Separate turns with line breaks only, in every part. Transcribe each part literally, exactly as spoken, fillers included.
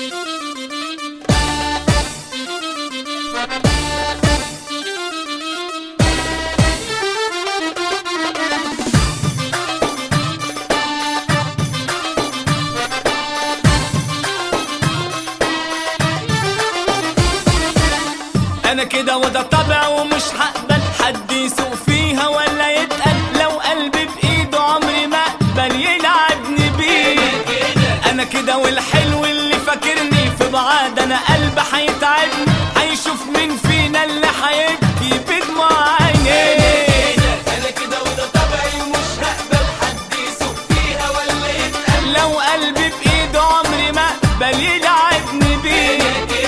انا كده وده طبع ومش هقبل حد يسوق فيها ولا يتقل، لو قلبي بايده عمري ما اقبل يلعبني بيه. انا كده والحلو اللي فاكرني في بعاد، انا قلبي هيتعبني، هيشوف مين فينا اللي هيبكي بدموع عينيه.
انا كده وده طبعي ومش هقبل حد يسوق فيها ولا يتقل،
لو قلبي بايده عمري ما اقبل يلعبني بيه.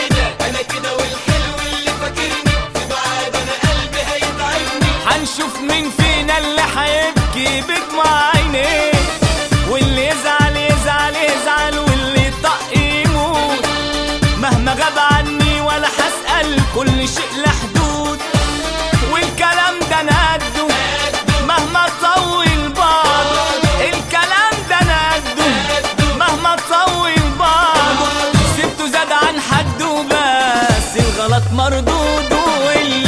هنشوف مين فينا اللي هيبكي بدموع عينيه، واللي يزعل يزعل يزعل واللي يطق يموت، مهما غاب عني ولا هسأل، كل شيء له حدود، والكلام ده انا قده مهما طول بعضه، الكلام ده انا قده مهما طول بعضه، سبته زاد عن حده وبس الغلط مردود، واللي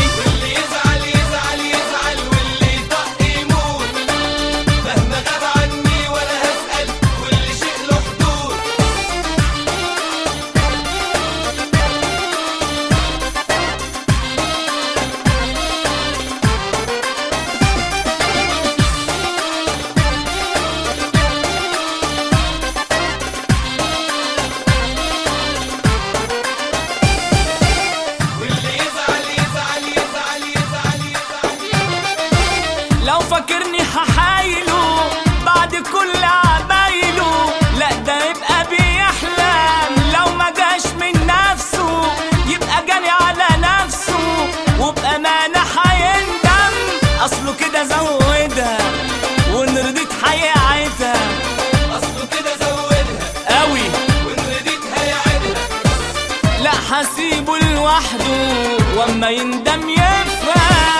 لو فاكرني هحايله بعد كل عمايله، لا ده يبقى بيحلم، لو ما جاش من نفسه يبقى جاني على نفسه، وبأمانة هيندم، أصله كده زودها وإن رضيت هيعيدها،
اصله كده زودها
قوي
وان رضيت هيعيدها،
لا هسيبه لوحده واما يندم يفهم.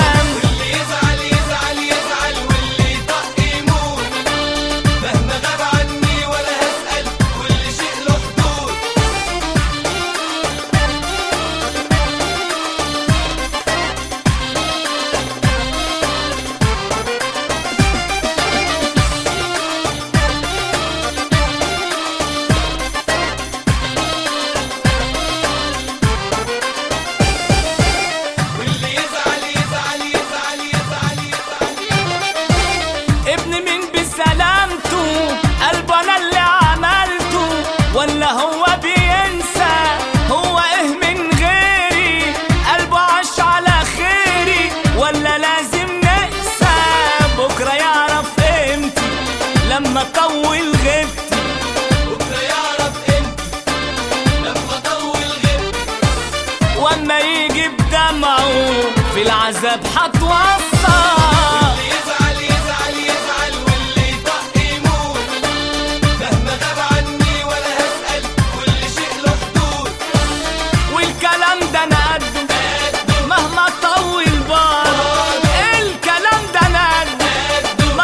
سلامته قلبه انا اللي عملته، ولا هو بينسى هو ايه من غيري، قلبه عاش على خيري ولا لازم نقسى، بكره يعرف قيمتي لما طول غيبتي،
بكره يعرف قيمتي لما طول غيبتي،
واما يجي بدمعه في العذاب هتوصى.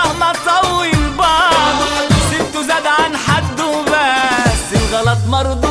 غلط مرضو